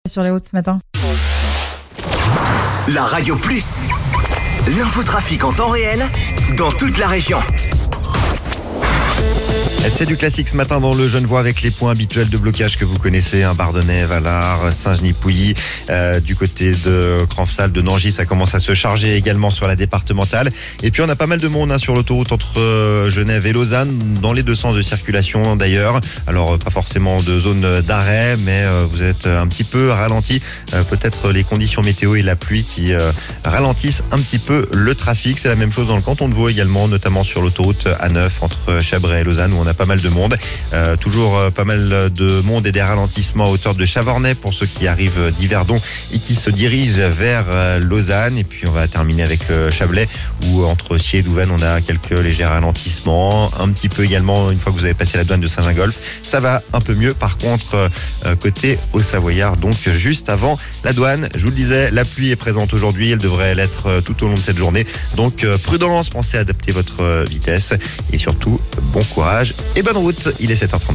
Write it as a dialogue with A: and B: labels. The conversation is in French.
A: sur les routes ce matin.
B: La Radio Plus, l'infotrafic en temps réel dans toute la région.
C: C'est du classique ce matin dans le Genevois avec les points habituels de blocage que vous connaissez, Bardonnay, Valard, Saint-Genis-Pouilly, du côté de Cranfsal, de Nangy, ça commence à se charger également sur la départementale. Et puis on a pas mal de monde sur l'autoroute entre Genève et Lausanne, dans les deux sens de circulation d'ailleurs. Alors pas forcément de zone d'arrêt, mais vous êtes un petit peu ralenti. Peut-être les conditions météo et la pluie qui ralentissent un petit peu le trafic. C'est la même chose dans le canton de Vaud également, notamment sur l'autoroute A9 entre Chabray et Lausanne où on a pas mal de monde. Toujours pas mal de monde et des ralentissements à hauteur de Chavornay pour ceux qui arrivent d'Yverdon et qui se dirigent vers Lausanne. Et puis on va terminer avec Chablais où entre Sciez et Douvaine on a quelques légers ralentissements. Un petit peu également une fois que vous avez passé la douane de Saint-Gingolph. Ça va un peu mieux par contre côté Haut-Savoyard. Donc juste avant la douane, je vous le disais, la pluie est présente aujourd'hui. Elle devrait l'être tout au long de cette journée. Donc prudence, pensez à adapter votre vitesse et surtout bon courage et bonne route. Il est 7h30.